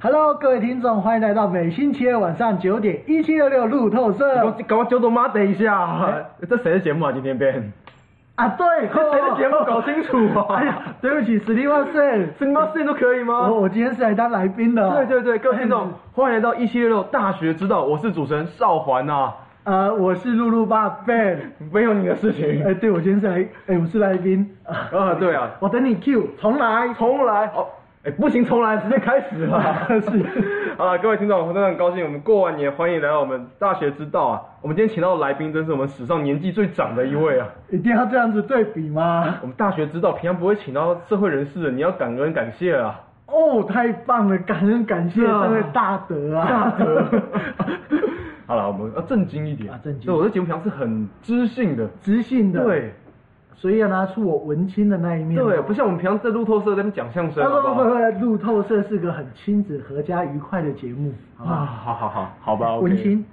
Hello， 各位听众，欢迎来到每星期二晚上9点1766路透社。 搞我九朵妈，等一下，这谁的节目啊？今天编啊，对， 这谁的节目？搞清楚啊！ 哎呀，对不起，史蒂万森， 史蒂万森都可以吗？ 我今天是来当来宾的。 对，各位听众，欢迎来到1766大学之道，我是主持人邵环呐。 我是露露爸 Ben， 没有你的事情。 对，我今天是来，我是来宾。 对啊， 我等你 Q， 重来。 哦。不行，重来，直接开始了。 是， 好了，各位听众，我真的很高兴，我们过完年，欢迎来到我们大学之道啊！我们今天请到的来宾，真是我们史上年纪最长的一位啊！ 一定要这样子对比吗？ 我们大学之道平常不会请到社会人士的，你要感恩感谢啊！ 哦，太棒了，感恩感谢这位大德啊！ 大德。好了，我们要正经一点啊， 正经。 对，我的节目平常是很知性的， 对。所以要拿出我文青的那一面。 对，不像我们平常在路透社在那边讲相声。 不，路透社是个很亲子合家愉快的节目，好吧？ 好吧。 文青。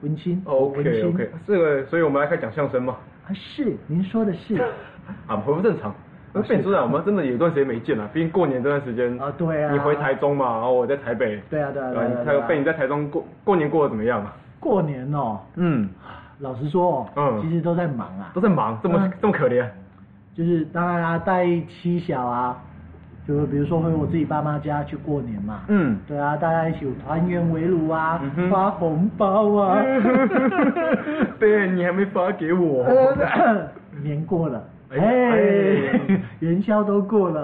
OK， 这个，所以我们来开始讲相声嘛。 是，您说的是。 回复正常。Ben主任，我们真的有一段时间没见了，毕竟过年这段时间啊，对啊。 你回台中嘛，然后我在台北。 对啊。 Ben你在台中过年过得怎么样啊？ 过年哦，老实说其实都在忙啊。 都在忙，这么可怜。 就是当然啊，带妻小啊，就比如说回我自己爸妈家去过年嘛。对啊，大家一起团圆围炉啊，发红包啊。 对，你还没发给我。 年过了，元宵都过了。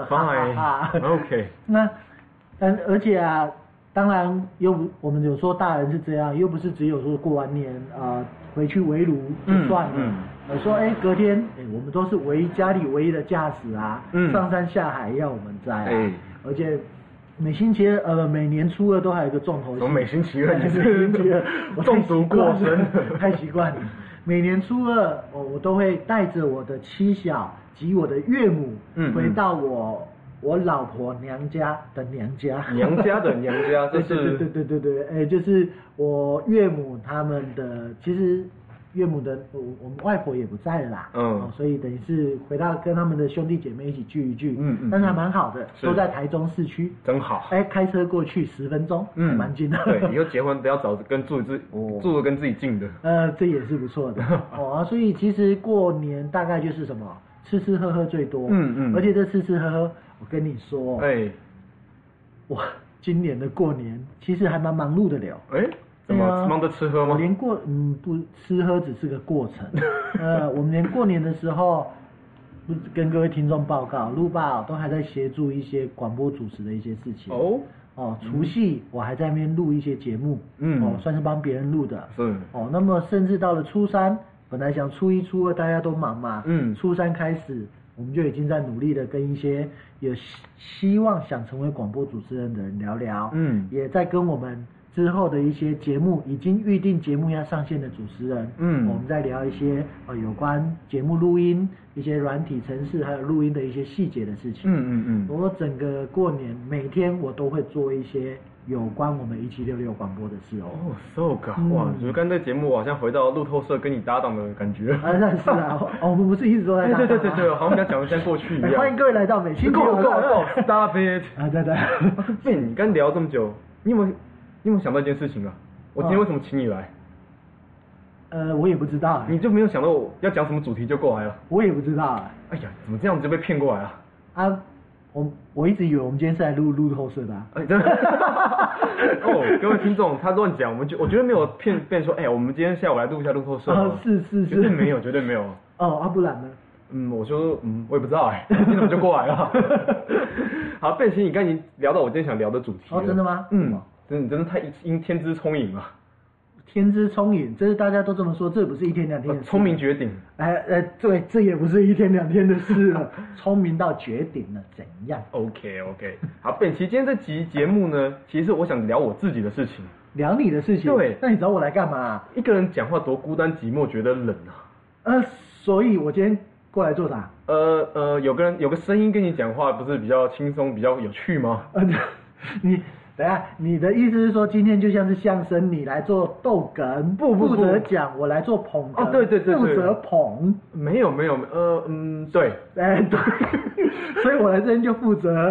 OK。 而且啊，当然我们有说大人是这样，又不是只有说过完年回去围炉就算了。说隔天我们都是家里唯一的驾驶啊，上山下海要我们在啊，而且每年初二都还有一个重头戏。 每星期二，我中毒过身， 太习惯了。每年初二我都会带着我的妻小及我的岳母回到我老婆娘家的娘家。 娘家的娘家，这是对，就是我岳母他们的，其实岳母的我们外婆也不在了啦，所以等于是回到跟他们的兄弟姐妹一起聚一聚，但是还蛮好的，都在台中市区， 真好。 开车过去10分钟，蛮近的。 对，以后结婚不要找跟住的跟自己近的， 这也是不错的。所以其实过年大概就是什么吃吃喝喝最多，而且这吃吃喝喝，我跟你说，我今年的过年其实还蛮忙碌的了。 怎么忙着吃喝吗？ 我连不吃喝只是个过程。我们连过年的时候，跟各位听众报告，路霸都还在协助一些广播主持的一些事情。除夕我还在那边录一些节目，算是帮别人录的。 是。 那么甚至到了初三，本来想初一初二大家都忙嘛，初三开始我们就已经在努力的跟一些有希望想成为广播主持人的人聊聊，也在跟我们之后的一些节目已经预定节目要上线的主持人，我们在聊一些有关节目录音、一些软体程式还有录音的一些细节的事情。我整个过年每天我都会做一些有关我们1766广播的事 so good， 哇！我觉得刚才这节目好像回到路透社跟你搭档的感觉。 是啊，我们不是一直都在搭档吗？ 对，好像讲的像过去一样。 欢迎各位来到每星期 Go Stop it！ 对。 你刚聊这么久，你有没有想到一件事情啊？我今天为什么请你来？ 我也不知道。 你就没有想到我要讲什么主题就过来了？ 我也不知道。 哎呀，怎么这样子就被骗过来了？ 我一直以为我们今天是来录透社的。 真的。各位听众，他乱讲，我绝对没有骗说，我们今天下午来录一下路透社。 是， 绝对没有，绝对没有。 不然呢？ 我说，我也不知道你怎么就过来了？好，Ben其实你刚才已经聊到我今天想聊的主题了。 真的吗？ 你真的太天资聪颖了。 天资聪颖，这是大家都这么说，这不是一天两天的事。 聪明绝顶。 对，这也不是一天两天的事了。聪明到绝顶了，怎样 ？OK。好，Ben，其实今天这集节目呢，其实我想聊我自己的事情。 聊你的事情？ 对。 那你找我来干嘛？ 一个人讲话多孤单寂寞，觉得冷啊。 所以我今天过来做啥？ 有个声音跟你讲话，不是比较轻松、比较有趣吗？ 等一下，你的意思是说今天就像是相声，你来做逗哏，负责讲，我来做捧哏。 对， 负责捧。 没有，对。 对，所以我来这边就负责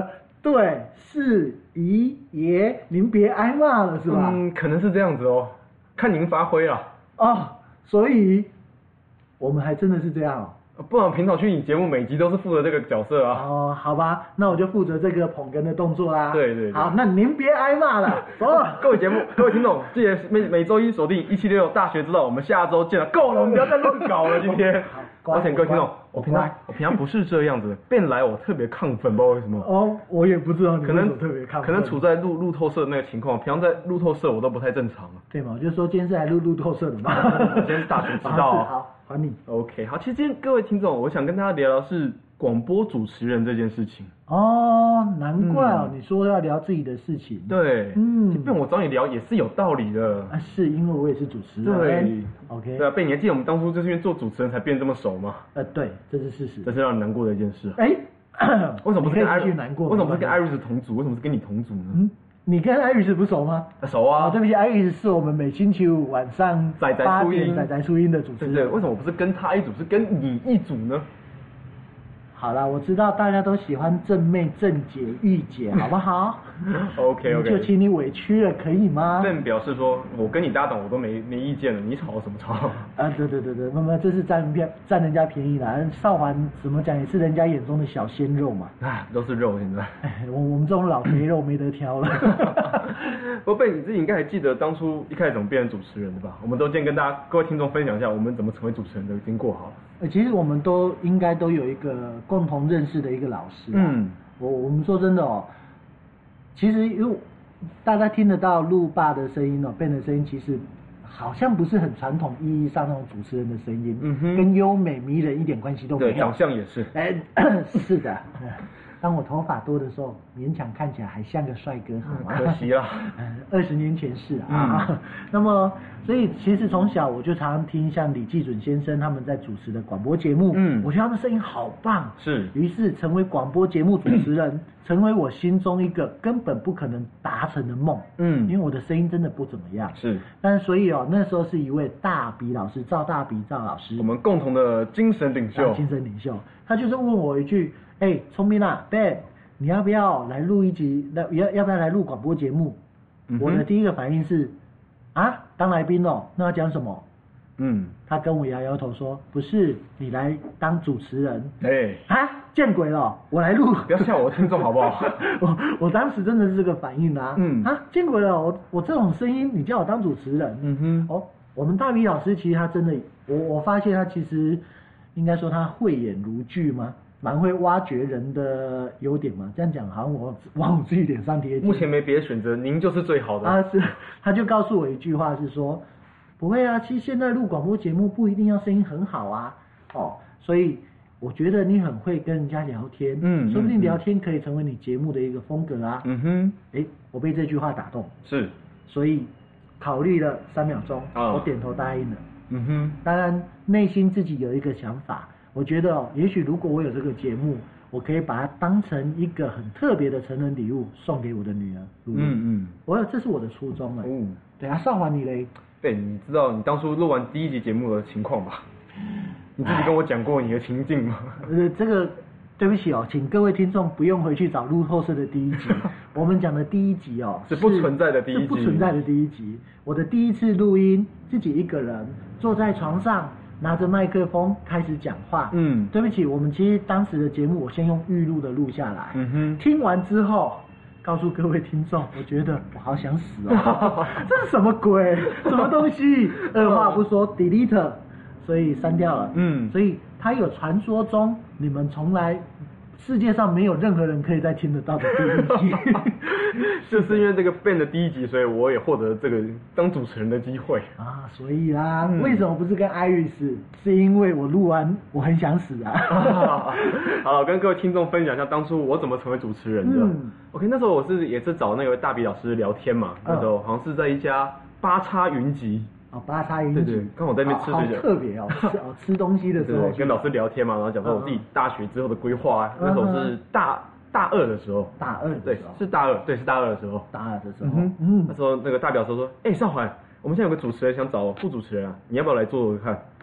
对，是姨爷，您别挨骂了是吧？ 可能是这样子哦，看您发挥啦。 哦，所以我们还真的是这样哦。 不然平常去你节目每集都是负责这个角色啊。 哦，好吧，那我就负责这个捧哏的动作啦。 对。 好，那您别挨骂了，走了。 各位听众，记得每周一锁定176大学之道，我们下周见了。够了，我们不要再乱搞了，今天。而且各位听众，我平常不是这样子的，变来我特别亢奋，不知道为什么。 哦，我也不知道你为什么特别亢奋。 可能处在路透社的那个情况，平常在路透社我都不太正常。 对嘛，我就说今天是来录路透社的嘛。 今天是大学之道。 好，还你。 OK， 好，其实今天各位听众，我想跟大家聊聊是广播主持人这件事情。 哦，难怪哦，你说要聊自己的事情。 对，被我找你聊也是有道理的。 啊，是因为我也是主持人。 对 ，OK。 对啊，贝，你还记得我们当初就是因为做主持人才变这么熟吗？ 对，这是事实。 这是让人难过的一件事。为什么不是跟艾瑞斯同组？为什么是跟你同组呢？ 你跟艾瑞斯不熟吗？ 熟啊。 对不起，艾瑞斯是我们每星期五晚上8点仔出音的主持人。 对，为什么我不是跟他一组，是跟你一组呢？ 好啦，我知道大家都喜欢正妹、正姐、御姐，好不好 ？OK， 就请你委屈了，可以吗？ 正表示说，我跟你搭档，我都没意见了，你吵什么吵？ 对，妈妈这是占人家便宜啦。少环怎么讲也是人家眼中的小鲜肉嘛。 都是肉现在。 我们这种老肥肉没得挑了。 不过你自己应该还记得当初一开始怎么变成主持人的吧？我们都先跟各位听众分享一下，我们怎么成为主持人的经过好了。 其实我们应该都有一个共同认识的一个老师。我们说真的哦，其实因为大家听得到陆爸的声音哦，Ben的声音其实好像不是很传统意义上那种主持人的声音，跟优美迷人一点关系都没有。 对，长相也是。 是的。当我头发多的时候，勉强看起来还像个帅哥，好吗？ 可惜了。 20年前是啊。那么，所以其实从小我就常常听像李济准先生他们在主持的广播节目，我觉得他们声音好棒， 是。 于是成为广播节目主持人，成为我心中一个根本不可能达成的梦。因为我的声音真的不怎么样。 是。 但所以那时候是一位大比老师，赵老师， 我们共同的精神领袖。 他就是问我一句。聪明啊 ，Ben， 你要不要来录一集？要不要来录广播节目？我的第一个反应是，当来宾哦，那要讲什么？他跟我摇摇头说，不是，你来当主持人。见鬼了，我来录。 不要吓我听众好不好？ 我当时真的是这个反应啊。见鬼了，我这种声音，你叫我当主持人？我们大米老师其实他真的，我发现他其实应该说他慧眼如炬吗？蛮会挖掘人的优点嘛，这样讲好像我往我自己脸上贴金。 目前没别的选择，您就是最好的。 是，他就告诉我一句话是说，不会啊，其实现在录广播节目不一定要声音很好啊，所以我觉得你很会跟人家聊天，说不定聊天可以成为你节目的一个风格啊。我被这句话打动， 是， 所以考虑了3秒钟，我点头答应了。当然内心自己有一个想法。我觉得也许如果我有这个节目，我可以把它当成一个很特别的成人礼物送给我的女儿。这是我的初衷。对啊，少华你嘞？ 对，你知道你当初录完第1集节目的情况吧？你自己跟我讲过你的情境吗？ 这个对不起请各位听众不用回去找路透社的第1集，我们讲的第1集是不存在的第1集， 是不存在的第1集。我的第一次录音，自己一个人坐在床上。拿着麦克风开始讲话。对不起，我们其实当时的节目我先用预录的录下来。听完之后，告诉各位听众，我觉得我好想死哦，这是什么鬼？什么东西？二话不说 delete， 所以删掉了。所以它有传说中你们从来世界上没有任何人可以再听得到的第1集。 就是因为这个 Ben 的第1集，所以我也获得这个当主持人的机会所以啦，为什么不是跟艾瑞斯？是因为我录完我很想死啊。 好了，我跟各位听众分享一下当初我怎么成为主持人的。OK， 那时候也是找那个大比老师聊天嘛，那时候好像是在一家八叉云集。 八叉云集， 对，刚好在那边吃好特别吃东西的时候， 跟老师聊天嘛，然后讲说我自己大学之后的规划。那时候是大2的时候，对，是大2的时候，那时候那个大表说，少环，我们现在有个主持人想找副主持人啊，你要不要来做看？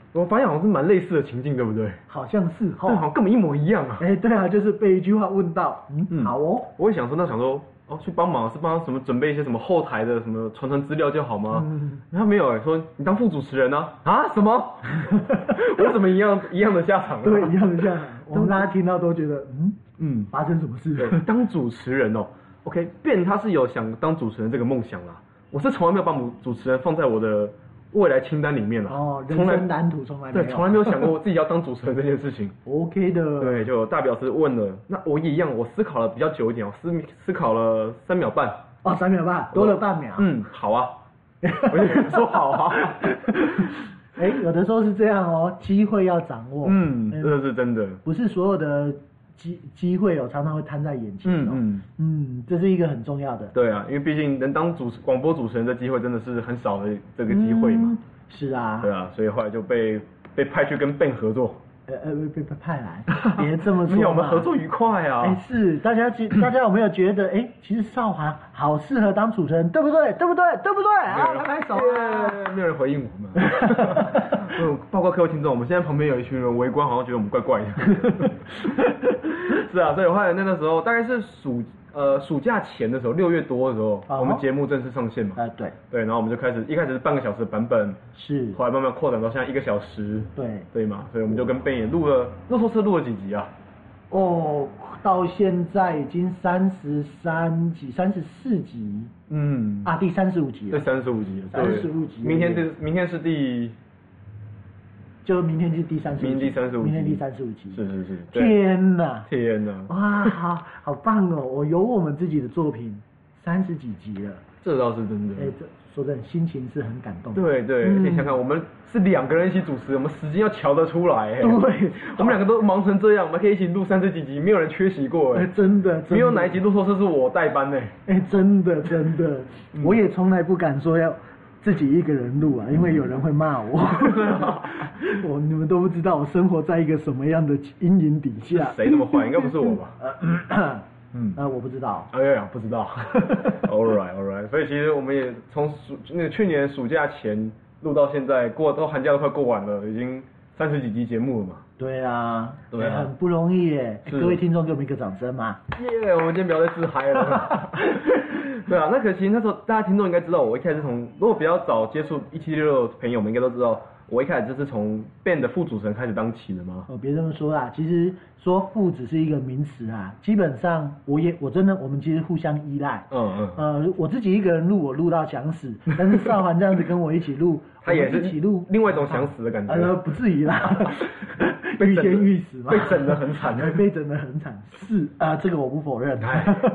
我发现好像是蛮类似的情境，对不对？ 好像是对，好像根本一模一样啊。 对啊，就是被一句话问到，好哦。 我也想说，去帮忙是帮他什么准备一些什么后台的什么传资料就好吗？他没有说你当副主持人啊？什么？我怎么一样的下场？ 对，一样的下场。我们大家听到都觉得，发生什么事？ 对，当主持人哦。OK， Ben他是有想当主持人这个梦想啦。我是从来没有把主持人放在我的未来清单里面了。 人生蓝图从来没有。 对，从来没有想过我自己要当主持人这件事情。 OK 的。 对，就大表师问了，那我也一样，我思考了比较久一点，我思考了3秒半。 3秒半，多了半秒。 好啊。我就说好啊。 有的时候是这样哦，机会要掌握。 这是真的。 不是所有的机会常常会摊在眼前这是一个很重要的。 对啊，因为毕竟能当广播主持人的机会真的是很少的这个机会嘛。 是啊。 对啊，所以后来就被派去跟 Ben 合作。 被派来，别这么说。 没有，我们合作愉快啊。 是大家有没有觉得，其实少华好适合当主持人，对不对？对不对？来拍手啊！ 没有人回应我们。报告各位听众，我们现在旁边有一群人围观，好像觉得我们怪怪的。是啊，所以后来那个时候大概是暑假前的时候，6月多的时候，我们节目正式上线嘛。对，然后我们就一开始是半个小时的版本， 是， 后来慢慢扩展到现在1个小时。对嘛，所以我们就跟Ben也录了，那时候是录了几集啊？ 到现在已经33集、34集。第35集了。 对，35集了。 35集。 明天是就明天是第35集。 明天第35集。是。 天哪！哇，好棒哦！我有我们自己的作品30几集了。 这倒是真的。 说真的，心情是很感动。 对，而且想想我们是2个人一起主持，我们时间要瞧得出来。对，我们2个都忙成这样，我们可以一起录30几集，没有人缺席过。 真的。 没有哪一集录错是我代班。 真的。我也从来不敢说要自己一个人录啊，因为有人会骂我。你们都不知道我生活在一个什么样的阴影底下。 谁这么坏？应该不是我吧？ 我不知道。 不知道。All right。所以其实我们也从去年暑假前录到现在，到寒假都快过完了，已经30几集节目了嘛。 对啊，很不容易耶。各位听众，给我们一个掌声嘛。 我们今天不要再自嗨了。对啊，那可惜那时候大家听众应该知道，我一开始如果比较早接触1766的朋友们应该都知道，我一开始就是从 Ben 的副主持人开始当起的嘛。 别这么说啦，其实说副只是一个名词啊，基本上我们其实互相依赖。我自己一个人录，我录到想死，但是少环这样子跟我一起录， 他也是一起录， 另外一种想死的感觉。 不至于啦，欲仙欲死嘛， 被整得很惨。 被整得很惨，是这个我不否認。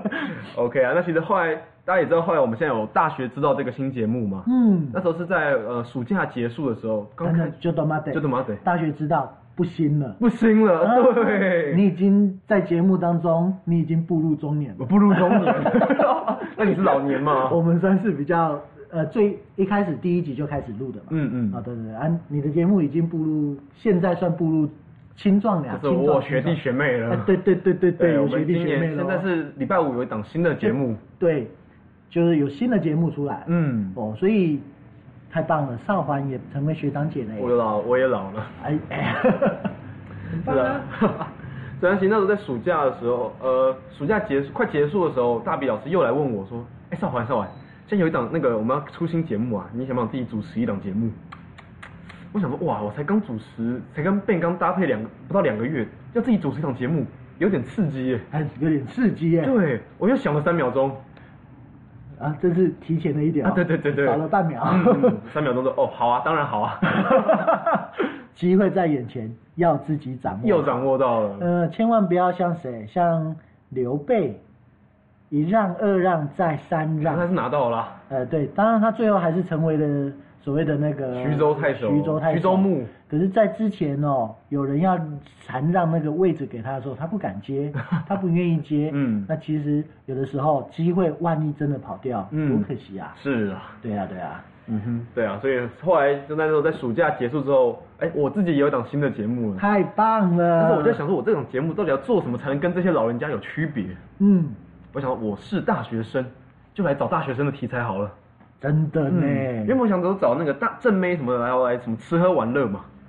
OK 啊，那其实后来大家也知道，后来我们现在有大学知道这个新节目嘛。那时候是在暑假结束的时候，刚开就他妈的大学知道不新了。对，你已经在节目当中，你已经步入中年了。 我步入中年。那你是老年吗？ 我们算是比较最一开始第1集就开始录的嘛。对，你的节目已经现在算步入青壮年， 就是我学弟学妹了。 对，有学弟学妹了。 现在是礼拜5有一档新的节目。 对，就是有新的节目出来。所以太棒了，少环也成为学长姐了。 我也老了。很棒啊。虽然其实那时候在暑假的时候，暑假快结束的时候，大比老师又来问我说：“少环，现在有一档那个我们要出新节目啊，你想不想自己主持一档节目？”我想说，哇，我才刚主持，才跟 Ben 刚搭配不到2个月，要自己主持一档节目，有点刺激耶。 有点刺激耶。 对，我又想了3秒钟。 这是提前了一点。 对， 少了半秒。 3秒钟就好啊，当然好啊。 机会在眼前，要自己掌握。 又掌握到了。 千万不要像像刘备，1让2让再3让。 他是拿到了啦。 对，当然他最后还是成为了所谓的那个徐州太守。徐州牧。 可是，在之前有人要禅让那个位置给他的时候，他不敢接，他不愿意接。那其实有的时候机会万一真的跑掉，多可惜啊。 是啊。 对啊。 对啊，所以后来就那时候在暑假结束之后，我自己也有一档新的节目了。 太棒了！ 但是我就想说，我这档节目到底要做什么才能跟这些老人家有区别？我想我是大学生，就来找大学生的题材好了。 真的呢。 原本我想找那个正妹什么的来什么吃喝玩乐嘛。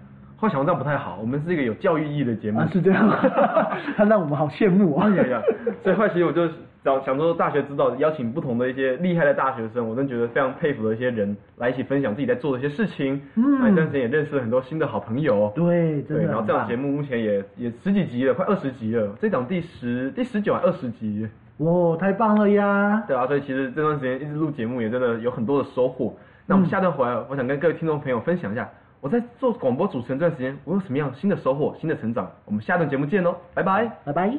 后来想到这样不太好，我们是一个有教育意义的节目。 是这样吗？他让我们好羡慕啊！ 所以后来其实我就想说，大学指导邀请不同的一些厉害的大学生，我真的觉得非常佩服的一些人来一起分享自己在做的一些事情。那一段时间也认识了很多新的好朋友。 对，真的。 然后这档节目目前也10几集了，快20集了。这档第19还20集。 哇，太棒了呀！ 对啊，所以其实这段时间一直录节目也真的有很多的收获。那我们下段回来，我想跟各位听众朋友分享一下，我在做广播主持人这段时间，我有什么样新的收获、新的成长。我们下段节目见喽，拜拜， 拜拜。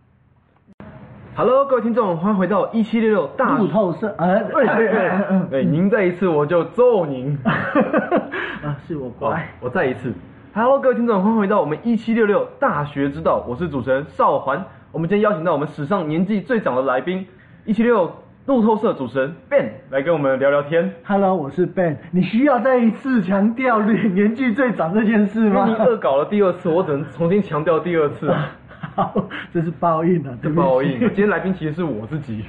Hello， 各位听众，欢迎回到1766大路透社。 您再一次我就揍您。 是我乖。 我再一次。Hello， 各位听众，欢迎回到我们1766大学之道，我是主持人邵环。我们今天邀请到我们史上年纪最长的来宾，176路透社主持人 Ben 来跟我们聊聊天。 Hello， 我是 Ben。你需要再一次强调年纪最长这件事吗？ 因为你恶搞了第2次，我只能重新强调第2次啊。 好，这是报应啊！ 这报应。今天来宾其实是我自己。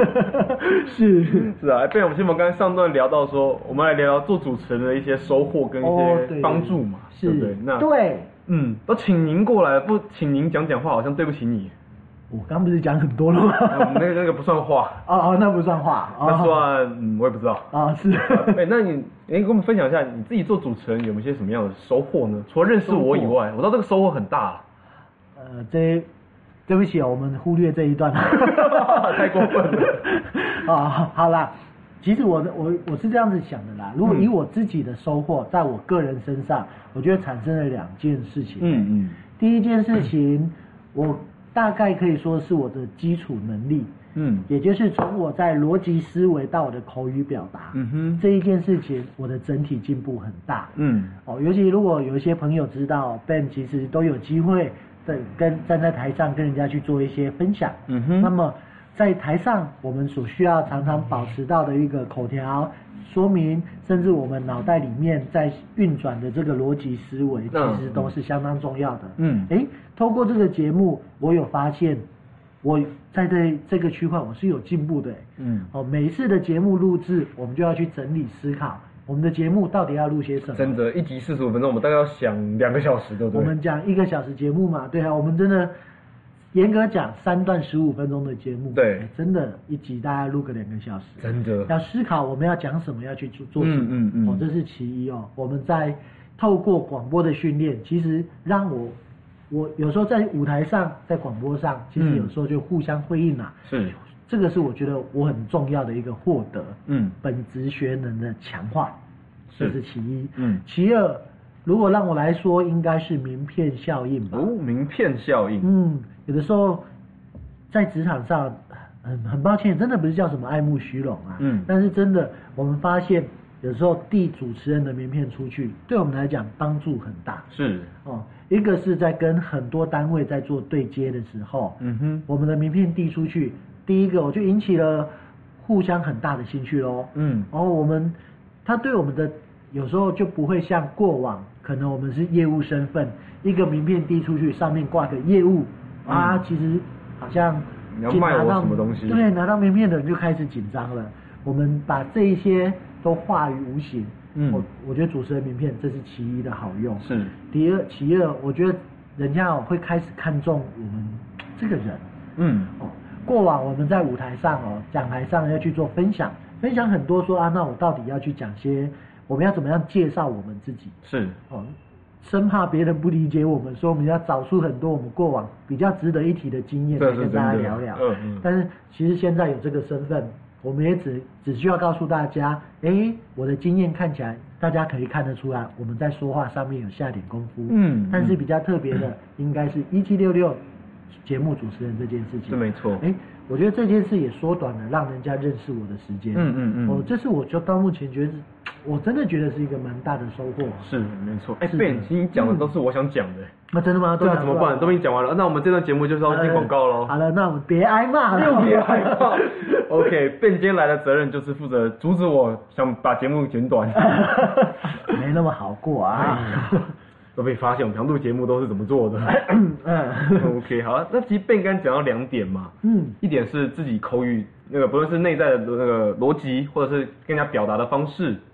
是啊，Ben，我们先从刚才上段聊到说，我们来聊聊做主持人的一些收获跟一些帮助嘛，对不对？那对， 都请您过来，不请您讲话，好像对不起你。 我刚不是讲很多了吗？ 那个不算话。 那不算话。 那算我也不知道。 是。 那你跟我们分享一下你自己做主持人有没有些什么样的收获呢？除了认识我以外，我知道这个收获很大。 对不起我们忽略这一段。 太过分了。 好啦，其实我是这样子想的啦。如果以我自己的收获，在我个人身上，我觉得产生了2件事情。第一件事情，我大概可以说是我的基础能力，也就是从我在逻辑思维到我的口语表达，这一件事情，我的整体进步很大，尤其如果有一些朋友知道 Ben 其实都有机会站在台上跟人家去做一些分享，那么在台上我们所需要常常保持到的一个口条说明，甚至我们脑袋里面在运转的这个逻辑思维，其实都是相当重要的。透过这个节目，我有发现，我在这个区块我是有进步的。每一次的节目录制，我们就要去整理思考，我们的节目到底要录些什么？真的， 一集45分钟，我们大概要想2个小时，对不对？ 我们讲1个小时节目嘛，对啊，我们真的严格讲3段15分钟的节目， 对， 真的一集大概录个2个小时， 真的要思考我们要讲什么，要去做什么，这是其一哦。我们在透过广播的训练，其实让我有时候在舞台上，在广播上，其实有时候就互相辉映啊。 是， 这个是我觉得我很重要的一个获得。本职学能的强化，这是其一。其二，如果让我来说，应该是名片效应吧。 名片效应。 有的时候在职场上，很抱歉，真的不是叫什么爱慕虚荣啊。但是真的，我们发现有时候递主持人的名片出去，对我们来讲帮助很大。 是。 一个是在跟很多单位在做对接的时候，我们的名片递出去，第一个我就引起了互相很大的兴趣咯。然后他对我们的有时候就不会像过往，可能我们是业务身份，一个名片递出去，上面挂个业务其实好像你要卖我什么东西？ 对，拿到名片的人就开始紧张了。我们把这一些都化于无形。我觉得主持人名片这是其一的好用。是。其二，我觉得人家会开始看重我们这个人。过往我们在舞台上讲台上要去做分享很多说那我到底要去讲些，我们要怎么样介绍我们自己？是。生怕别人不理解我们，所以我们要找出很多我们过往比较值得一提的经验来跟大家聊聊。但是其实现在有这个身份，我们也只需要告诉大家，我的经验看起来大家可以看得出来，我们在说话上面有下点功夫。但是比较特别的，应该是1766节目主持人这件事情。是没错。我觉得这件事也缩短了让人家认识我的时间。这是我就到目前觉得，我真的觉得是一个蛮大的收获。是，没错。Ben，你讲的都是我想讲的。那真的吗？对啊，怎么办？都已经讲完了，那我们这段节目就是要进广告咯。好了，那我们别挨骂了。又别挨骂。OK，Ben 今天来的责任就是负责阻止我想把节目剪短。没那么好过啊。都被发现我们常录节目都是怎么做的。OK， 好，那其实Ben刚讲到2点嘛，一点是自己口语那个不论是内在的那个逻辑，或者是跟人家表达的方式，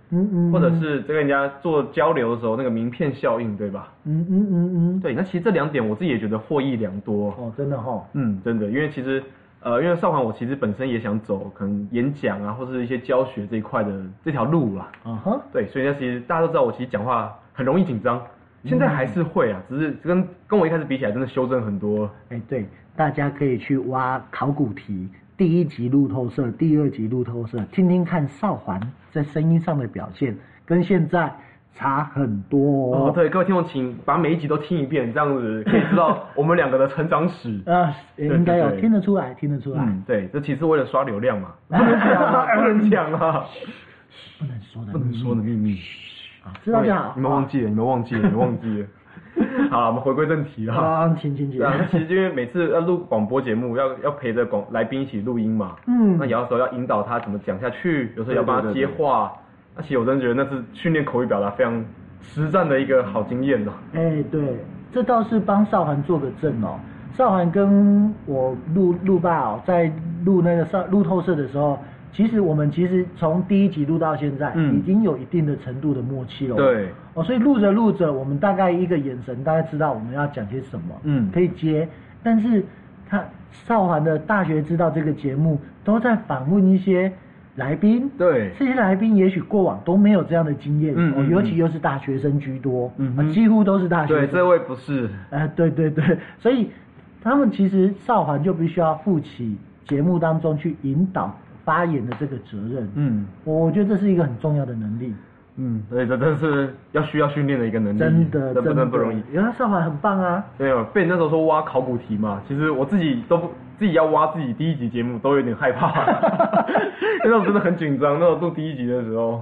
或者是跟人家做交流的时候那个名片效应，对吧？对，那其实这2点我自己也觉得获益良多。 哦，真的齁。 真的，因为其实因为少环我其实本身也想走可能演讲啊，或是一些教学这一块的这条路啦。对，所以呢，其实大家都知道我其实讲话很容易紧张。现在还是会啊，只是跟我一开始比起来，真的修正很多。 对，大家可以去挖考古题，第1集路透社，第2集路透社，听听看少环在声音上的表现，跟现在差很多哦。 对，各位听众，请把每一集都听一遍，这样子可以知道我们2个的成长史。 应该有听得出来。 对，这其实为了刷流量嘛。不能讲啊， 不能说的秘密。知道就好。 你们忘记了。好，我们回归正题了。 请。其实因为每次要录广播节目，要陪着来宾一起录音嘛。那有时候要引导他怎么讲下去，有时候要帮他接话。那其实我真的觉得那是训练口语表达非常实战的一个好经验。 对，这倒是帮少环做个证哦。少环跟我录爸在录那个路透社的时候。我们从第1集录到现在，已经有一定的程度的默契了。 对。 所以录着，我们大概一个眼神，大概知道我们要讲些什么，可以接。但是少环的大学知道这个节目都在访问一些来宾， 对， 这些来宾也许过往都没有这样的经验，尤其又是大学生居多，几乎都是大学生。 对，这位不是。 对，所以他们其实少环就必须要负起节目当中去引导发言的这个责任。我觉得这是一个很重要的能力。 所以这真是需要训练的一个能力， 真的不容易。 原来少环很棒啊。 对哦，被你那时候说挖考古题嘛，其实我自己要挖自己第1集节目都有点害怕，因为我真的很紧张。那时候录第1集的时候。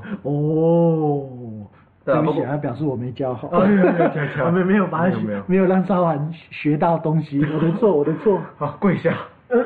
对不起，他表示我没教好。没有让少环学到东西，我的错。 好，跪下。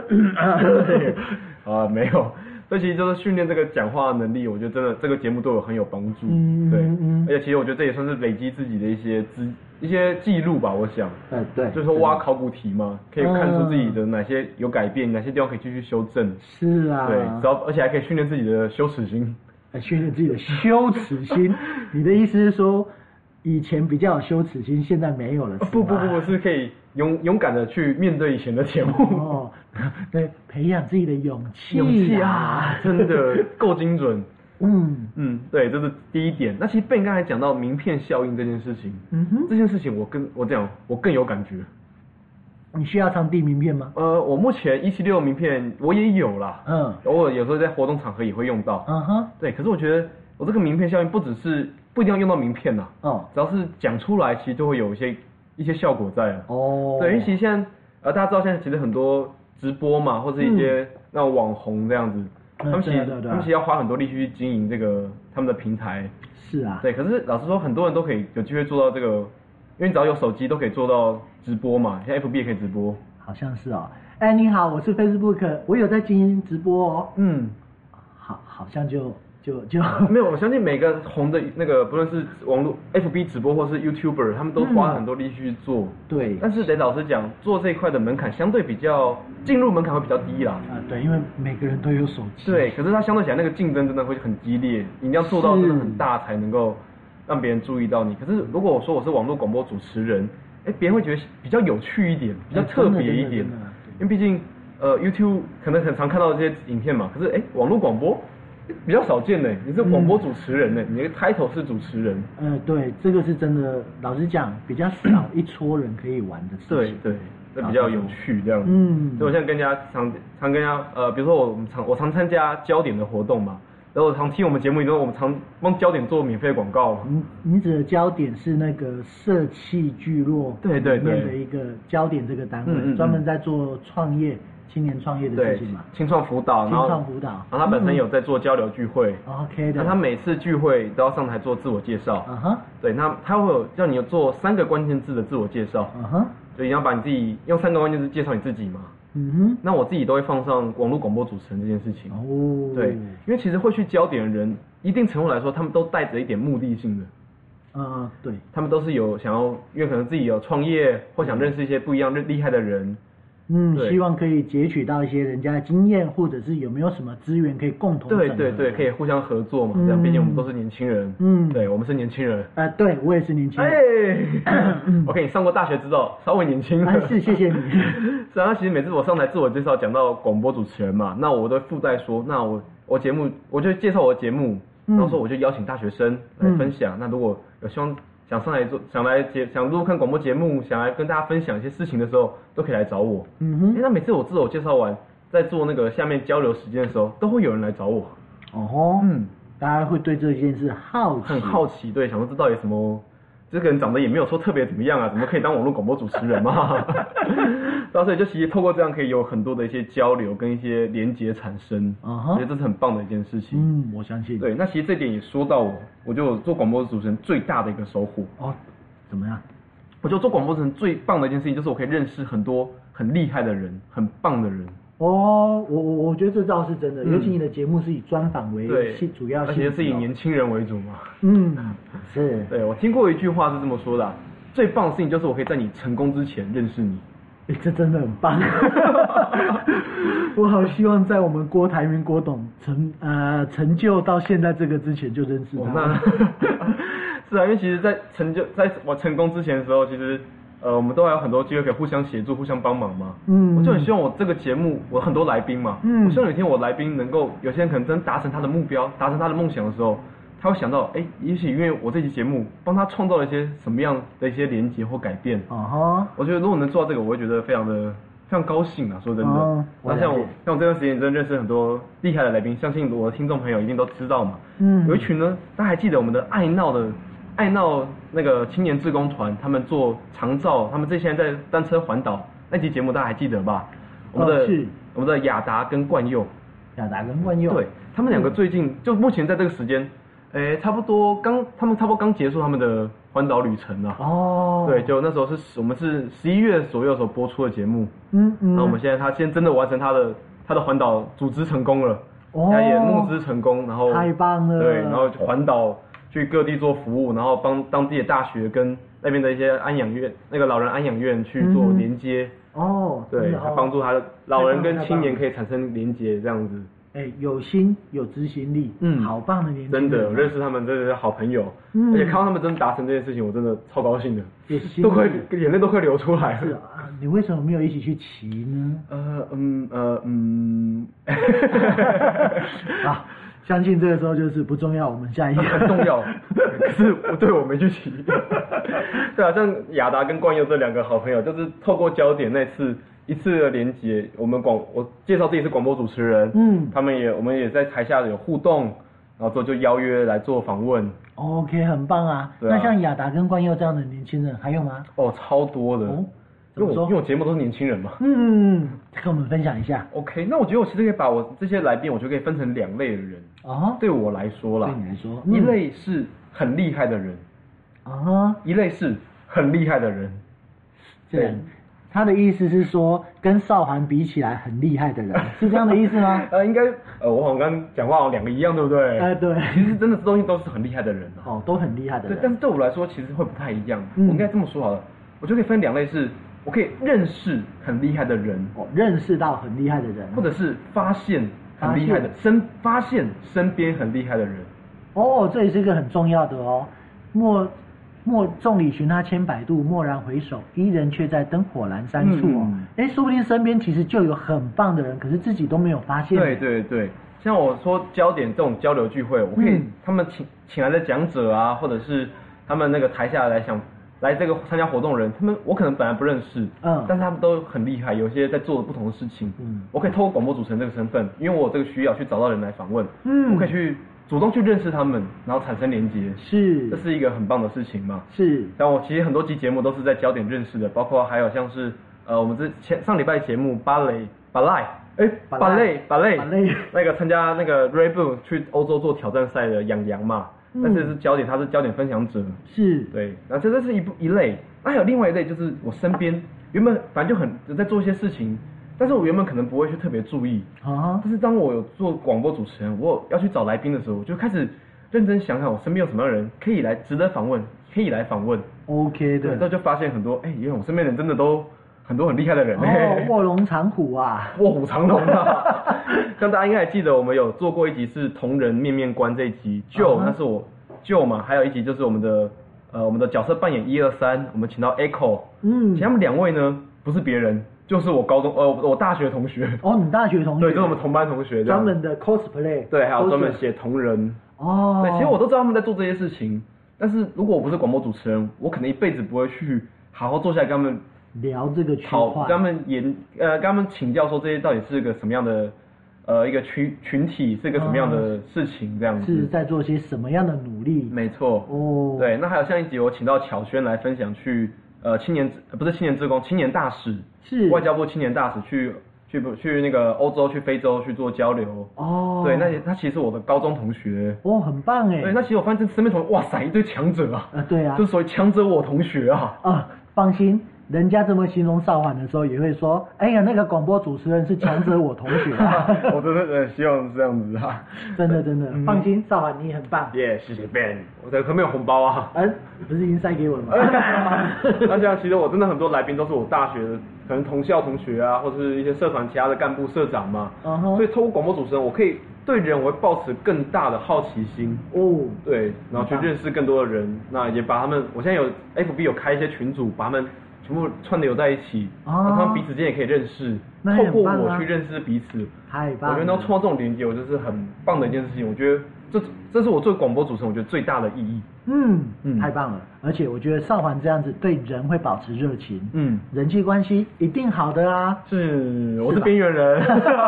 没有。所以其实就是训练这个讲话能力，我觉得真的这个节目对我很有帮助。对，而且其实我觉得这也算是累积自己的一些记录吧，我想。 对。 就是说挖考古题嘛，可以看出自己的哪些有改变，哪些地方可以继续修正。 是啊。 对，而且还可以训练自己的羞耻心。 训练自己的羞耻心？你的意思是说，以前比较有羞耻心，现在没有了？ 不，是可以勇敢的去面对以前的节目。 对，培养自己的勇气啊，真的够精准。对，这是第1点。那其实Ben刚才讲到名片效应这件事情，这件事情我更有感觉。 你需要常递名片吗？ 我目前176名片我也有啦，偶尔有时候在活动场合也会用到。对，可是我觉得我这个名片效应不一定要用到名片呐，只要是讲出来，其实就会有一些效果在了。对，因为其实现在大家知道现在其实很多直播嘛，或是一些那种网红这样子，他们其实要花很多力气去经营这个他们的平台。 是啊。 对，可是老实说，很多人都可以有机会做到这个。因为你只要有手机都可以做到直播嘛，像 FB 也可以直播。 好像是哦。你好，我是 Facebook， 我有在经营直播哦。好像就没有。我相信每个红的那个，不论是网络 FB 直播或是 YouTuber， 他们都花很多力气去做。 对。但是得老实讲，做这一块的门槛相对进入门槛会比较低啦。 对，因为每个人都有手机。 对，可是它相对起来那个竞争真的会很激烈，你一定要做到真的很大才能够让别人注意到你。可是如果我说我是网络广播主持人，别人会觉得比较有趣一点，比较特别一点。因为毕竟YouTube 可能很常看到这些影片嘛，可是网络广播比较少见呢。你是广播主持人呢，你的 title 是主持人。 对，这个是真的。老实讲，比较少一撮人可以玩的事情。 对，这比较有趣这样。所以我现在跟人家常跟人家比如说我常参加焦点的活动嘛。然后常听我们节目里头，我们常帮焦点做免费广告。 你指的焦点是那个社企聚落里面的一个焦点这个单位，专门在做青年创业的事情嘛？ 青创辅导，然后他本身有在做交流聚会。 OK 的。 那他每次聚会都要上台做自我介绍。对，那他会有叫你做3个关键字的自我介绍。所以你要把你自己用3个关键字介绍你自己嘛。那我自己都会放上网络广播主持人这件事情。对，因为其实会去焦点的人，一定程度来说，他们都带着一点目的性的。对，他们都是有想要，因为可能自己有创业，或想认识一些不一样厉害的人， 希望可以截取到一些人家的经验，或者是有没有什么资源可以共同整合。 对，可以互相合作嘛，这样毕竟我们都是年轻人。对，我们是年轻人。 对，我也是年轻人。 OK， 你上过大学知道，稍微年轻了。 是，谢谢你。 是啊，其实每次我上台自我介绍讲到广播主持人嘛，那我都附带说，那我节目我就介绍我的节目，然后说我就邀请大学生来分享。那如果有希望想上来做，想录看广播节目，想来跟大家分享一些事情的时候，都可以来找我。那每次我自我介绍完，在做那个下面交流时间的时候，都会有人来找我。 大家会对这件事很好奇，对，想说这到底什么？这个人长得也没有说特别怎么样啊，怎么可以当网络广播主持人嘛？然后所以就其实透过这样可以有很多的一些交流跟一些连结产生，我觉得这是很棒的一件事情。 我相信。 对，那其实这点也说到我就做广播主持人最大的一个收获。 怎么样？ 我觉得做广播主持人最棒的一件事情就是我可以认识很多很厉害的人，很棒的人。 我觉得这倒是真的，尤其你的节目是以专访为主要性质， 而且是以年轻人为主嘛。 是。 对，我听过一句话是这么说的，最棒的事情就是我可以在你成功之前认识你。 这真的很棒。我好希望在我们郭台铭郭董成就到现在这个之前就认识他。 是啊，因为其实在我成功之前的时候，其实我们都还有很多机会可以互相协助、互相帮忙嘛。我就很希望我这个节目，我很多来宾嘛，我希望有一天我来宾能够，有些人可能真达成他的目标、达成他的梦想的时候，他会想到，也许因为我这期节目帮他创造了一些什么样的一些连结或改变。我觉得如果能做到这个，我会觉得非常高兴啊！说真的，那像我这段时间真的认识很多厉害的来宾，相信我的听众朋友一定都知道嘛。有一群呢，大家还记得我们的爱闹那个青年志工团，他们做长照，他们现在在单车环岛那期节目，大家还记得吧？我们的雅达跟冠佑，对，他们两个最近就目前在这个时间，他们差不多刚结束他们的环岛旅程啊。对，就那时候我们是11月左右所播出的节目。那我们他现在真的完成他的环岛组织成功了，他也募资成功，然后太棒了。 对，然后环岛去各地做服务，然后帮当地的大学跟那边的一些安养院、那个老人安养院去做连接。对，帮助他的老人跟青年可以产生连接这样子。 有心有执行力，好棒的年轻人。 真的，我认识他们真的是好朋友，而且看到他们真的达成这件事情，我真的超高兴的，眼泪都快流出来了。 是啊，你为什么没有一起去骑呢？相信这个时候就是不重要，我们下一个很重要。可是我没去骑。对啊，像雅达跟冠佑这两个好朋友，就是透过焦点一次的连结，我介绍自己是广播主持人，我们也在台下有互动，然后之后就邀约来做访问。 OK， 很棒啊。那像雅达跟冠佑这样的年轻人还有吗？ 超多的。因为我节目都是年轻人嘛。 跟我们分享一下。 OK， 那我觉得我其实可以把我这些来宾，我就可以分成2类的人。对我来说啦， 对你来说， 一类是很厉害的人，一类是很厉害的人。 对。他的意思是说，跟少涵比起来很厉害的人，是这样的意思吗？ 应该，我好像刚讲话2个一样，对不对？ 对。 其实真的这东西都是很厉害的人都很厉害的人。 对，但是对我来说，其实会不太一样。我应该这么说好了，我就可以分2类，是我可以认识很厉害的人， 认识到很厉害的人， 或者是发现很厉害的发现身边很厉害的人。 这也是一个很重要的哦。莫众里寻他千百度，蓦然回首，一人却在灯火阑珊处说不定身边其实就有很棒的人，可是自己都没有发现。 对，像我说焦点这种交流聚会，我可以他们请来的讲者啊，或者是他们那个台下来这个参加活动的人，我可能本来不认识，但是他们都很厉害，有些在做不同的事情。我可以透过广播主持人这个身份，因为我有这个需要去找到人来访问，我可以去主动去认识他们，然后产生连结，这是一个很棒的事情嘛。像我其实很多集节目都是在焦点认识的，包括还有像是我们上礼拜节目芭蕾，那个参加那个 Red Bull 去欧洲做挑战赛的杨嘛，但是他是焦点分享者，对，然后这是一类，那还有另外一类就是我身边原本反正就在做一些事情。但是我原本可能不会去特别注意但是当我有做广播主持人，我要去找来宾的时候，我就开始认真想想我身边有什么样的人可以来值得访问，可以来访问。 OK 的， 对，就发现很多，原来我身边人真的都很多很厉害的人卧龙藏虎啊， 卧虎藏龙啊。像大家应该还记得，我们有做过一集是同人面面观这一集，那是我舅嘛，还有一集就是我们的角色扮演1、2、3，我们请到 Echo， 请他们2位呢不是别人。就是我大学同学。 你大学同学？ 对，就是我们同班同学。 专门的 cosplay。 对，还有专门写同人。对，其实我都知道他们在做这些事情，但是如果我不是广播主持人，我可能一辈子不会去好好坐下来跟他们聊这个区块， 跟他们请教说这些到底是个什么样的一个群体，是个什么样的事情，这样子是在做些什么样的努力？ 没错。对，那还有像一集我请到巧轩来分享去青年志工青年大使，是外交部青年大使去那个欧洲去非洲去做交流。对，那他其实是我的高中同学。 很棒哎。 对，那其实我发现身边同学哇塞一堆强者啊。 对啊， 就是所谓强者我同学啊。 放心。人家这么形容少环的时候，也会说：“哎呀，那个广播主持人是强者我同学啊。” 我真的希望是这样子啊。 真的，放心，少环你很棒。 谢谢 Ben， 我可没有红包啊。 不是已经塞给我了吗？ 那像其实我真的很多来宾都是我大学的，可能同校同学啊，或是一些社团其他的干部、社长嘛。所以透过广播主持人，我可以对人我会抱持更大的好奇心。对，然后去认识更多的人，那也把他们，我现在有 FB 有开一些群组，把他们全部串流在一起，他们彼此间也可以认识，透过我去认识彼此。太棒了！我觉得能创造这种连接，我觉得是很棒的一件事情。我觉得这是我做广播主持人，我觉得最大的意义。 太棒了！而且我觉得少环这样子对人会保持热情，人际关系一定好的啊。我是边缘人。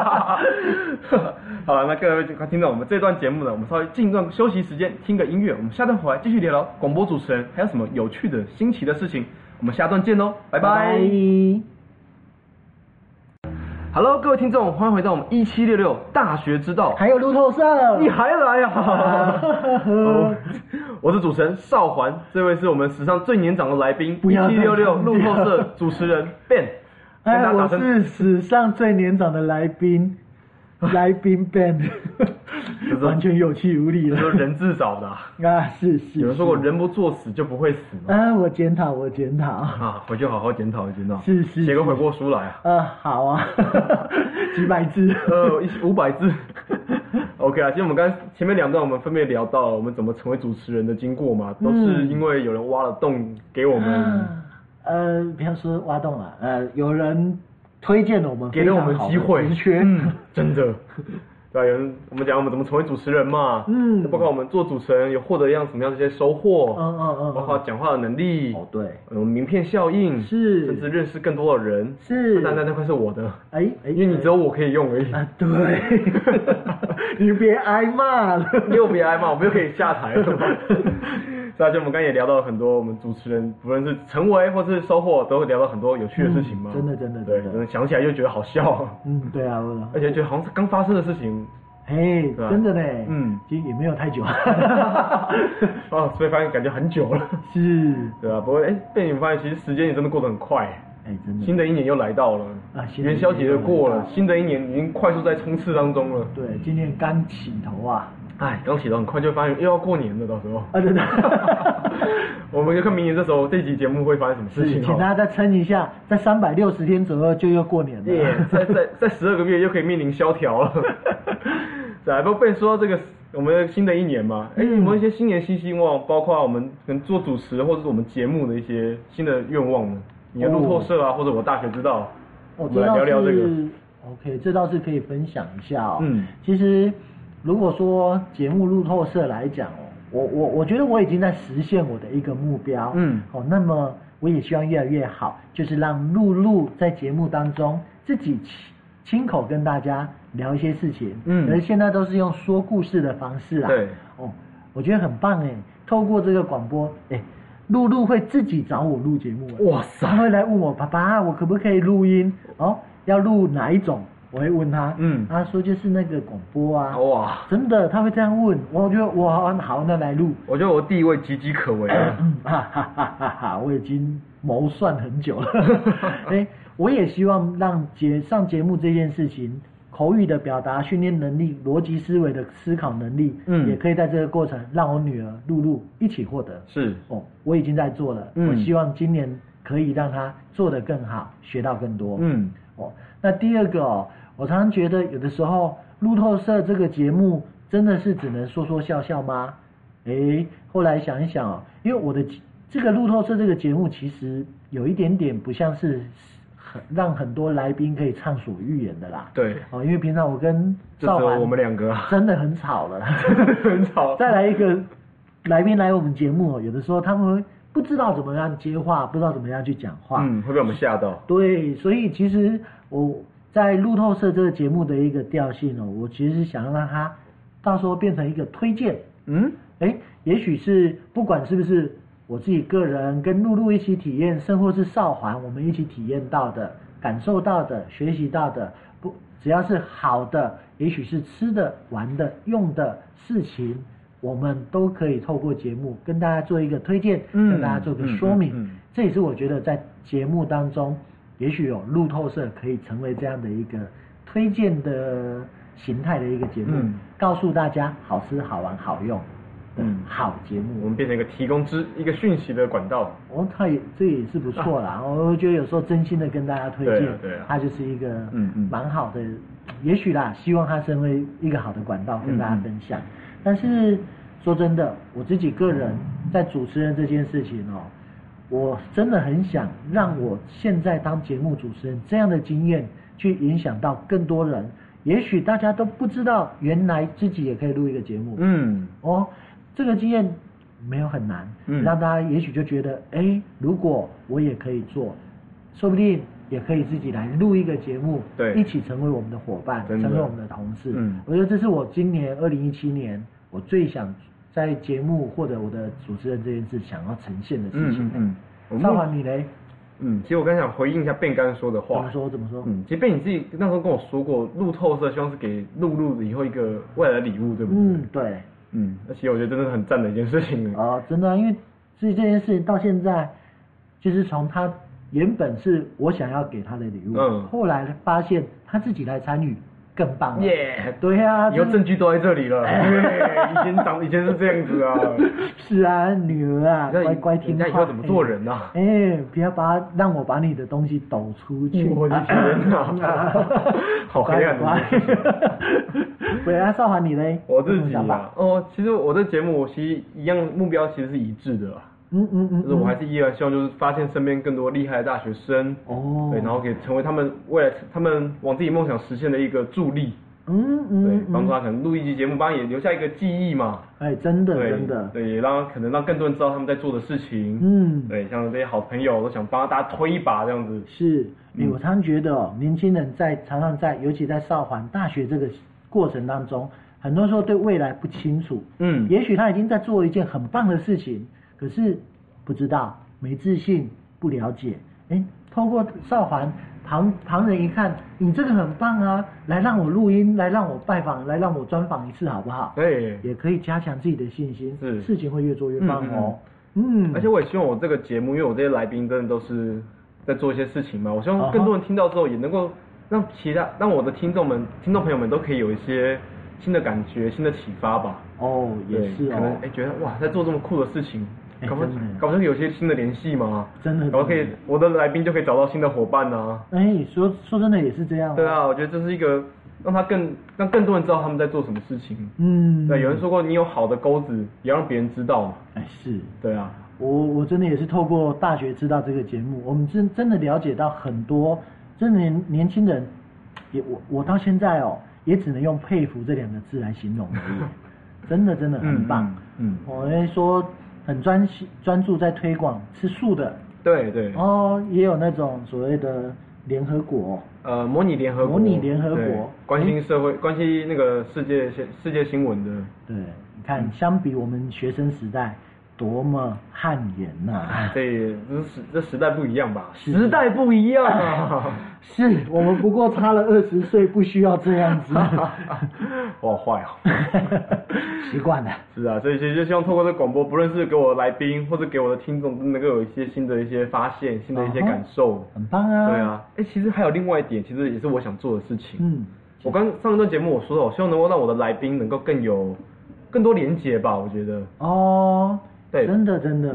好了，那各位听众，我们这段节目呢，我们稍微进一段休息时间，听个音乐。我们下段回来继续聊聊广播主持人还有什么有趣的、新奇的事情。我们下段见喽，拜拜。Hello， 各位听众，欢迎回到我们1766大学之道， 还有路透社， 你还来呀？我是主持人少环，这位是我们史上最年长的来宾，1766路透社主持人 Ben。 我是史上最年长的来宾。Ben， 完全有气无力了。 就是人自找的是。 有人说过人不作死就不会死嘛。 我检讨。 回去好好检讨。 是。 写个悔过书来好啊。几百字 ？500字。OK 啊，其实我们刚前面2段我们分别聊到了我们怎么成为主持人的经过嘛，都是因为有人挖了洞给我们。 不要说挖洞了，有人推荐了我们， 给了我们机会，真的。对，有人我们讲我们怎么成为主持人嘛，包括我们做主持人有获得什么样的一些收获，包括讲话的能力， 对， 名片效应， 是， 甚至认识更多的人， 是， 那块是我的，因为你只有我可以用而已， 对，你别挨骂了， 你又别挨骂，我们又可以下台了。而且我们刚才也聊到了很多，我们主持人不论是成为或是收获，都会聊到很多有趣的事情嘛。 真的， 对，真的想起来就觉得好笑。 对啊， 而且觉得好像是刚发生的事情。 真的呢。其实也没有太久。 所以发现感觉很久了。 是。 对啊，不过被你们发现，其实时间也真的过得很快。 真的。 新的一年又来到了。元宵节就过了，新的一年已经快速在冲刺当中了。 对，今天刚起头啊。 刚起头很快就发现又要过年了，到时候。 真的。 我们就看明年这时候这集节目会发生什么事情。 请大家再撑一下，在360天左右就又过年了。 在12个月又可以面临萧条了。对，不被说到这个我们新的一年嘛，有没有一些新年新希望，包括我们可能做主持或者是我们节目的一些新的愿望呢？你的路透社啊，或者我大学之道，我们来聊聊这个。 OK， 这倒是可以分享一下其实如果说节目路透社来讲我觉得我已经在实现我的一个目标。那么我也希望越来越好，就是让露露在节目当中自己亲口跟大家聊一些事情。可是现在都是用说故事的方式啊。 对。 我觉得很棒透过这个广播，露露会自己找我录节目。 哇塞！ 她会来问我爸爸，我可不可以录音？要录哪一种？我会问他，他说就是那个广播啊， 哇， 真的他会这样问，我觉得哇好，那来录。 我觉得我地位岌岌可危了，我已经谋算很久了。我也希望让上节目这件事情，口语的表达训练能力、逻辑思维的思考能力，也可以在这个过程让我女儿露露一起获得。 是我已经在做了。我希望今年可以让他做得更好，学到更多。那第二个我常常觉得有的时候路透社这个节目真的是只能说说笑笑吗？后来想一想因为我的这个路透社这个节目其实有一点点不像是让很多来宾可以畅所欲言的啦。 对。 因为平常我跟少涵我们两个真的很吵了， 很吵。 再来一个来宾来我们节目有的时候他们会不知道怎么样接话，不知道怎么样去讲话， 会被我们吓到。 对，所以其实我在路透社这个节目的一个调性我其实是想让它到时候变成一个推荐。也许是不管是不是我自己个人跟露露一起体验，甚或是少环我们一起体验到的、感受到的、学习到的，只要是好的，也许是吃的、玩的、用的事情，我们都可以透过节目跟大家做一个推荐，跟大家做个说明。这也是我觉得在节目当中，也许有路透社可以成为这样的一个推荐的形态的一个节目，告诉大家好吃、好玩、好用。好节目， 我们变成一个提供一个讯息的管道。 这也是不错啦。我觉得有时候真心的跟大家推荐，它就是一个蛮好的，也许啦，希望它成为一个好的管道跟大家分享。但是说真的，我自己个人在主持人这件事情我真的很想让我现在当节目主持人这样的经验去影响到更多人。也许大家都不知道，原来自己也可以录一个节目。这个经验没有很难，让大家也许就觉得，如果我也可以做，说不定也可以自己来录一个节目，一起成为我们的伙伴，成为我们的同事。我觉得这是我今年2017年我最想在节目或者我的主持人这件事想要呈现的事情。少环你嘞？ 其实我刚想回应一下Ben刚才说的话。 怎么说？ 其实Ben你自己那时候跟我说过，路透社希望是给露露以后一个未来的礼物，对不对？ 对。 而且我觉得真的是很赞的一件事情。 真的因为这件事情到现在，就是从他原本是我想要给他的礼物，后来发现他自己来参与更棒了。对啊， 以后证据都在这里了。以前是这样子啊。 是啊，女儿啊，乖乖听话。 以后怎么做人啊？ 不要让我把你的东西抖出去。 我的天哪，好黑暗的事情。 对啊，少环你嘞？ 我自己其实我这节目我其实一样目标其实是一致的啦。就是我还是依然希望就是发现身边更多厉害的大学生，对，然后可以成为他们未来他们往自己梦想实现的一个助力。对，帮助他可能录一集节目，帮他也留下一个记忆嘛。 真的， 对，也可能让更多人知道他们在做的事情。对，像这些好朋友都想帮大家推一把这样子。 是，我常觉得年轻人常常尤其在少环大学这个过程当中，很多时候对未来不清楚。也许他已经在做一件很棒的事情，可是不知道，没自信，不了解。透过少环。旁人一看，你这个很棒啊，来让我录音，来让我拜访，来让我专访一次好不好？也可以加强自己的信心，事情会越做越棒哦。 而且我也希望我这个节目，因为我这些来宾真的都是在做一些事情嘛，我希望更多人听到之后，也能够让我的听众朋友们都可以有一些新的感觉、新的启发吧。 也是可能觉得哇，在做这么酷的事情。搞不好有些新的联系嘛， 真的， 然后我的来宾就可以找到新的伙伴啊。 说真的也是这样。 对啊，我觉得这是一个让更多人知道他们在做什么事情。对，有人说过你有好的钩子，也让别人知道嘛。 是。 对啊， 我真的也是透过大学知道这个节目，我们真的了解到很多真的年轻人，我到现在也只能用佩服这2个字来形容而已。真的很棒。我会说。很专注在推广吃素的， 对， 也有那种所谓的联合国， 模拟联合国，关心社会、关心那个世界新闻的。 对，你看，相比我们学生时代，多么汗颜呐！ 这时代不一样吧？时代不一样啊！ 是我们不过差了20岁，不需要这样子。 我好坏习惯了。 是啊，所以其实就希望透过这个广播，不论是给我的来宾，或者给我的听众，能够有一些新的一些发现，新的一些感受。 很棒啊！ 对啊，其实还有另外一点，其实也是我想做的事情。我刚上一段节目我说的，我希望能够让我的来宾能够更多连结吧，我觉得。 对，真的。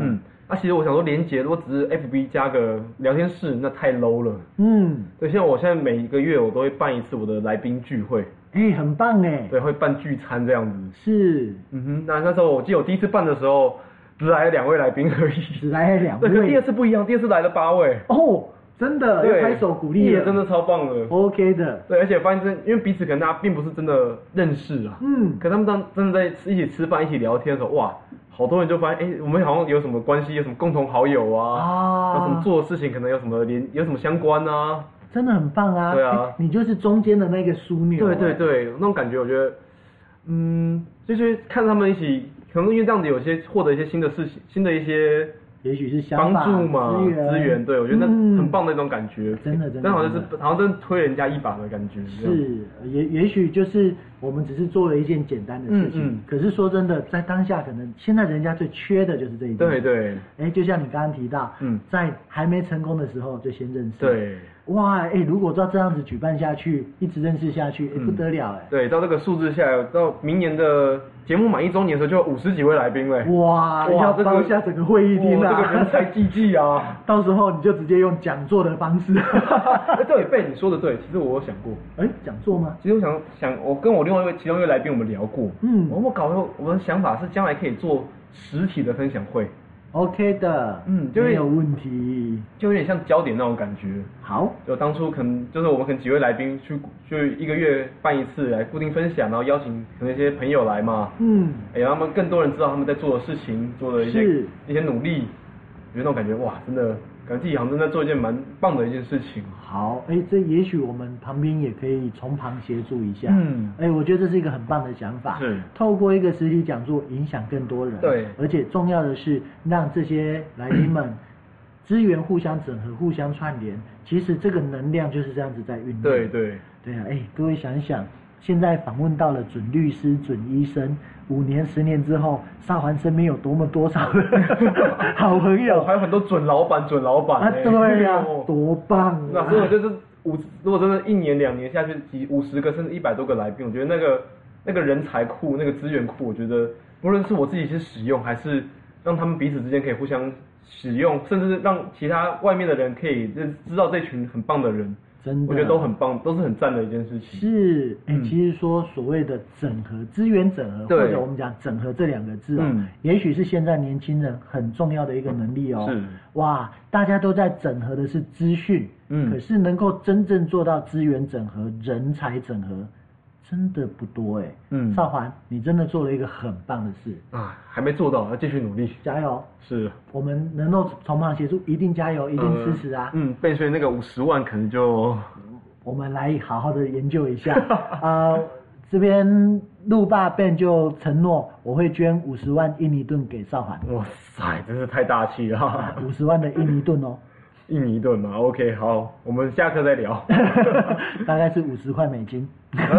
其实我想说连结如果只是 FB 加个聊天室，那太 low 了。对，像我现在每一个月我都会办一次我的来宾聚会。 很棒对，会办聚餐这样子。 是。 那时候我记得我第一次办的时候，只来了2位来宾而已。 只来了2位。 对，跟第二次不一样，第二次来了8位。 真的，要拍手鼓励了， 也真的超棒的 ，OK 的。 对，而且发现因为彼此可能大家并不是真的认识啊，可他们真的在一起吃饭、一起聊天的时候，哇，好多人就发现，我们好像有什么关系，有什么共同好友啊，有什么做的事情可能有什么相关啊， 真的很棒啊。 对啊， 你就是中间的那个枢纽。 对，那种感觉，我觉得，就是看他们一起，可能因为这样子，有些获得一些新的事情，新的一些。 也许是想法、 帮助嘛，资源，对我觉得那很棒的一种感觉， 真的， 好像真的推人家一把的感觉。 是，也许就是我们只是做了一件简单的事情，可是说真的，在当下可能现在人家最缺的就是这一点。 对， 就像你刚刚提到，在还没成功的时候就先认识。 对。 哇，如果照这样子举办下去，一直认识下去，不得了对，照这个数字下来，到明年的节目满1周年的时候，就有50几位来宾了。 哇，要包下整个会议厅啊！这个人才济济啊！ 到时候你就直接用讲座的方式。 对，被你说的对，其实我有想过。 讲座吗？ 其实我想，我跟我其中一位来宾我们聊过。我们的想法是将来可以做实体的分享会。 OK 的，没有问题， 就有点像焦点那种感觉。 好， 就当初可能就是我们可能几位来宾去1个月办一次来固定分享，然后邀请可能一些朋友来嘛，让他们更多人知道他们在做的事情，做的一些努力，有那种感觉，哇，真的感觉自己好像正在做一件蛮棒的一件事情。 好，这也许我们旁边也可以从旁协助一下。我觉得这是一个很棒的想法。 是， 透过一个实体讲座影响更多人。 对， 而且重要的是让这些来宾们资源互相整合、互相串联。其实这个能量就是这样子在运动。 对啊，各位想一想，现在访问到了准律师、准医生，5年、10年之后，少环身边有多少的好朋友， 还有很多准老板啊，对啊，多棒！ 那所以就是如果真的1年2年下去50个甚至100多个来宾，我觉得那个人才库、那个资源库，我觉得不论是我自己去使用，还是让他们彼此之间可以互相使用，甚至是让其他外面的人可以知道这群很棒的人。真的，我觉得都很棒，都是很赞的一件事情。 是，其实说所谓的整合、资源整合，或者我们讲整合这2个字也许是现在年轻人很重要的一个能力哦。 是， 哇，大家都在整合的是资讯，可是能够真正做到资源整合、人才整合，真的不多少环，你真的做了一个很棒的事啊！还没做到，要继续努力， 加油！ 是， 我们能够从旁协助，一定加油，一定支持啊！ 所以那个50万可能就我们来好好的研究一下这边路霸 Ben 就承诺我会捐50万印尼盾给少环。 哇塞，真是太大气了 ！50万的印尼盾哦。 印尼盾嘛 ，OK， 好，我们下课再聊。 大概是50块美金。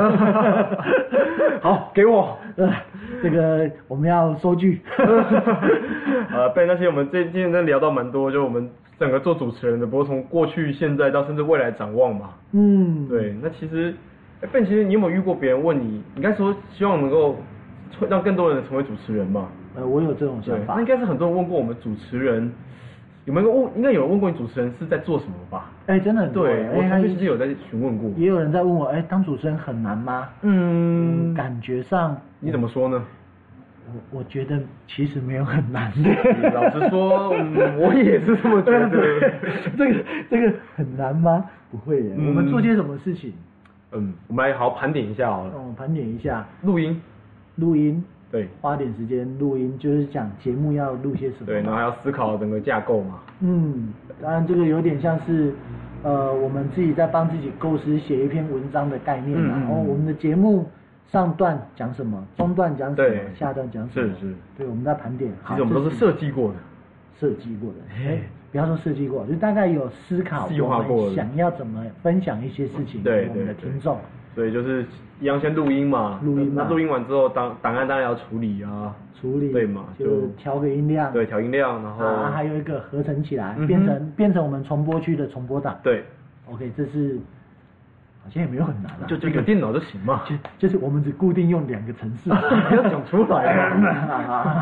好，给我。 这个我们要收据。 对，那些我们今天真的聊到蛮多，就我们整个做主持人的，不过从过去、现在到甚至未来展望嘛。对，那其实Ben，其实你有没有遇过别人问你，应该说希望能够让更多人成为主持人嘛？ 我有这种想法。 那应该是很多人问过我们主持人。有没有应该有人问过你主持人是在做什么吧？ 真的很多。 对，我同学其实有在询问过。 也有人在问我，当主持人很难吗？感觉上。 你怎么说呢？ 我觉得其实没有很难。 老实说，我也是这么觉得。 这个很难吗？不会耶。我们做些什么事情？ 我们来好好盘点一下好了。 盘点一下。 录音。对， 花点时间录音，就是讲节目要录些什么。 对，然后还要思考整个架构嘛。 当然这个有点像是，我们自己在帮自己构思写一篇文章的概念嘛。然后我们的节目上段讲什么，中段讲什么，下段讲什么。 是。 对，我们在盘点。 其实我们都是设计过的。 不要说设计过，就大概有思考过，想要怎么分享一些事情给我们的听众。 所以就是一样先录音嘛，那录音完之后档案当然要处理啊，对嘛， 就调个音量， 对，调音量，然后还有一个合成起来，变成我们重播区的重播档。 对 ，OK， 这是好像也没有很难啊， 就有电脑就行嘛， 就是我们只固定用2个程式， 不要讲出来啊。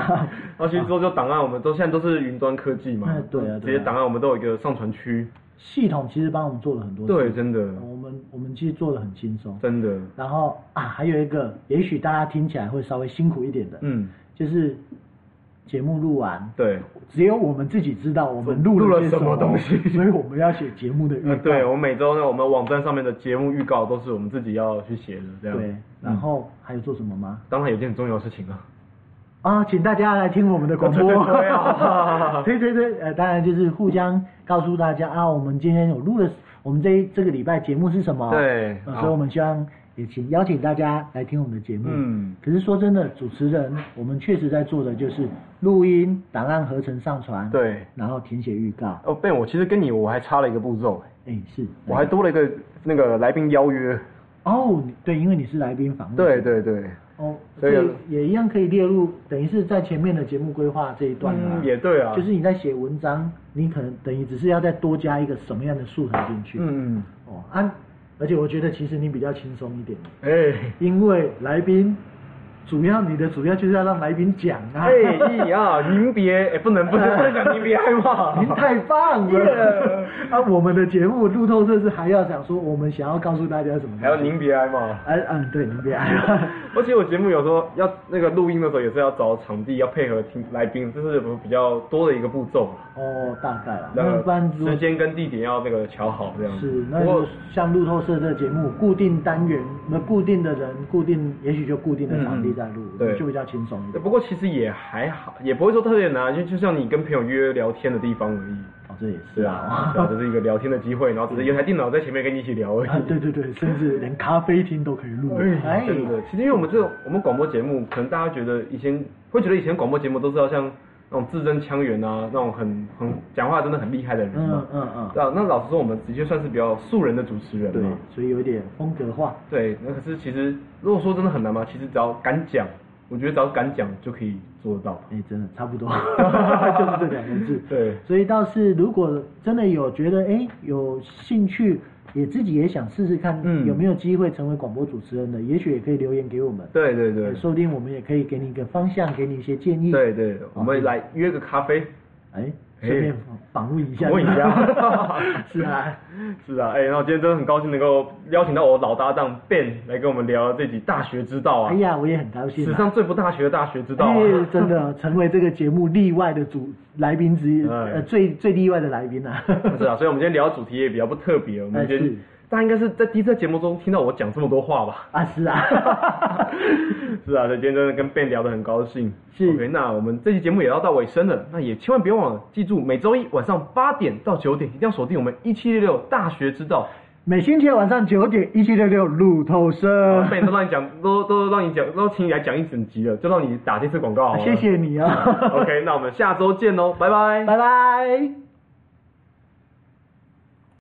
啊。 然后其实之后就档案，我们现在都是云端科技嘛， 对啊， 这些档案我们都有一个上传区。 系统其实帮我们做了很多事。 对，真的。 我们其实做的很轻松。 真的。 然后还有一个，也许大家听起来会稍微辛苦一点的，就是节目录完， 对， 只有我们自己知道我们录了些什么东西， 所以我们要写节目的预告。 对，我们每周呢，我们网站上面的节目预告都是我们自己要去写的，这样。 对，然后还有做什么吗？ 当然有件很重要的事情啊。 请大家来听我们的广播。 对对，当然就是互相告诉大家我们今天有录了，我们这个礼拜节目是什么？ 对， 所以我们希望也邀请大家来听我们的节目。可是说真的，主持人我们确实在做的就是录音、档案合成、上传， 对， 然后填写预告。 Ben，我其实跟我还差了一个步骤。 是， 我还多了一个那个来宾邀约。 对，因为你是来宾访问。 对。 所以也一样可以列入，等于是在前面的节目规划这一段也对啊。 就是你在写文章，你可能等于只是要再多加一个什么样的素材进去。而且我觉得其实你比较轻松一点。因为来宾。你的主要就是要让来宾讲啊。 您别不能讲您别害怕， 您太棒了。我们的节目路透社是还要想说我们想要告诉大家什么？ 还要您别挨骂。 对，您别挨骂。 而且我节目有时候要那个录音的时候也是要找场地，要配合听来宾，这是比较多的一个步骤。 大概啦。 那时间跟地点要那个调好这样。 是，那像路透社这个节目，固定单元，固定的人，也许就固定的场地。在录， 对， 就比较轻松一点。 不过其实也还好，也不会说特别难，就像你跟朋友约聊天的地方而已。 这也是啊， 这是一个聊天的机会，然后只是有台电脑在前面跟你一起聊而已。 对，甚至连咖啡厅都可以录。 真的，其实因为我们广播节目，可能大家觉得以前广播节目都是要像那种字正腔圆啊，那种很讲话真的很厉害的人嘛。那老实说，我们的确算是比较素人的主持人嘛。 对，所以有一点风格化。 对，那可是其实如果说真的很难嘛，其实只要敢讲。我觉得只要敢讲就可以做得到。 真的差不多，就是这2个字。 对， 所以倒是如果真的有觉得有兴趣，自己也想试试看，有没有机会成为广播主持人的，也许也可以留言给我们。对，说不定我们也可以给你一个方向，给你一些建议。 对，我们来约个咖啡。 顺便访问一下。是啊。 然后今天真的很高兴能够邀请到我老搭档 Ben 来跟我们聊这集大学之道啊。 我也很高兴。 史上最不大学的大学之道。 真的成为这个节目例外的来宾之一，最例外的来宾啊。 是啊，所以我们今天聊的主题也比较不特别，我们今天。大家应该是在第一次节目中听到我讲这么多话吧？ 是啊， 所以今天真的跟 Ben 聊得很高兴。 是 OK， 那我们这期节目也要到尾声了，那也千万别忘了记住，每周一晚上8点到9点一定要锁定我们1766大学之道。 每星期晚上9点1766路透社。 Ben 都让你讲，都让你讲，都请你来讲一整集了，就让你打这次广告好了。 谢谢你啊。 OK， 那我们下周见喽，拜拜， 拜拜。